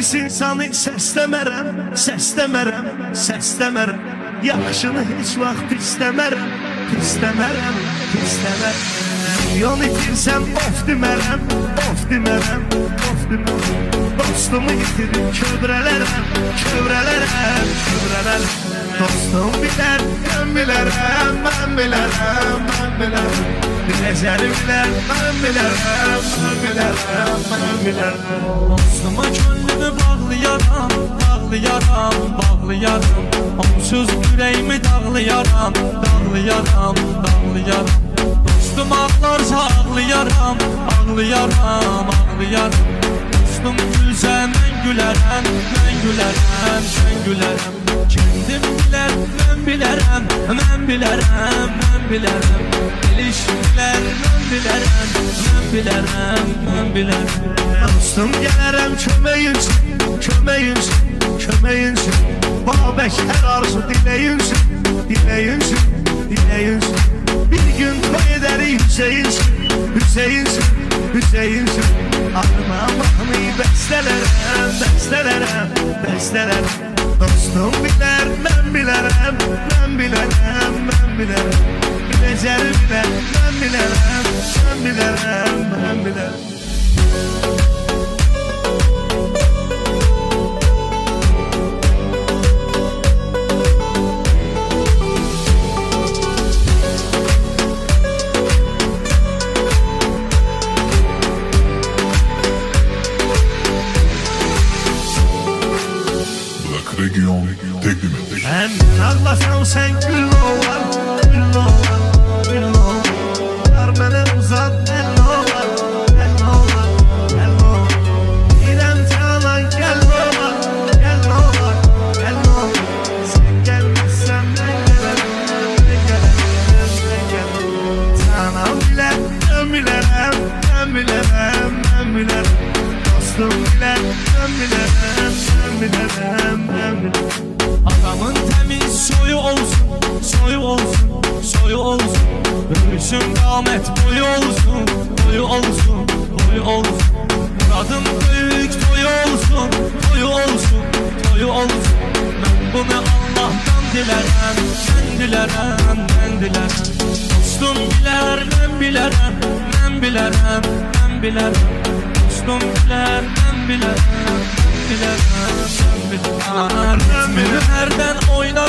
Pis insanı səsləmərəm Yaxşını heç vaxt istəmərəm Milyon itirsəm of demərəm Dostumu itirib kövrələrəm Dostum bilər, mən bilərəm Biləcəri bilər, mən bilərəm Dostuma gönlümü bağlayaram Onsuz ürəyimi dağlayaram Dostum ağlarsa ağlayaram Dostum gülsə mən gülərəm Kendim bilər, mən bilərəm Elişkilər, mən bilərəm Dostum gələrəm köməyinsin Babək hər arzu diləyinsin Bir gün toy edərik Hüseyinsin Arıma mahnı bəstələrəm Dostum bilər, mən bilərəm Biləcəri bilər, mən bilərəm Region təqdim etdik. Mən ağlasam sən gül olar Yar mənə uzat əlin olar İrəm canan gəl olar Sən gəlməzsən mən gələrəm Canan bilər, mən bilərəm Dostum bilər, mən bilərəm Adamın təmiz soyu olsun Ölsün qamət boyu olsun Muradın böyük toyu olsun Mən bunu Allah'tan dilərəm Dostum bilər, mən bilərəm Dostum bilər, mən bilərəm Ritmini hərdən oyna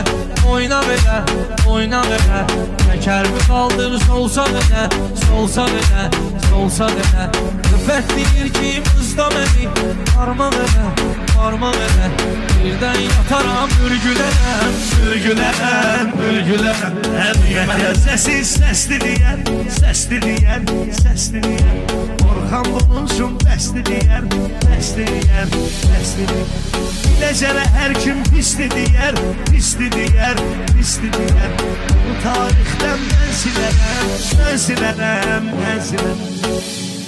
belə Təkərimi qaldır solsa belə Qüvvət deyir ki mızda məni Parma belə Birdən yataram ürgülərəm Həqiqətən səsli deyər Orxan bunun üçün bəsli deyər Biləcərə hər kim pisli deyər Bu tarixdən mən silərəm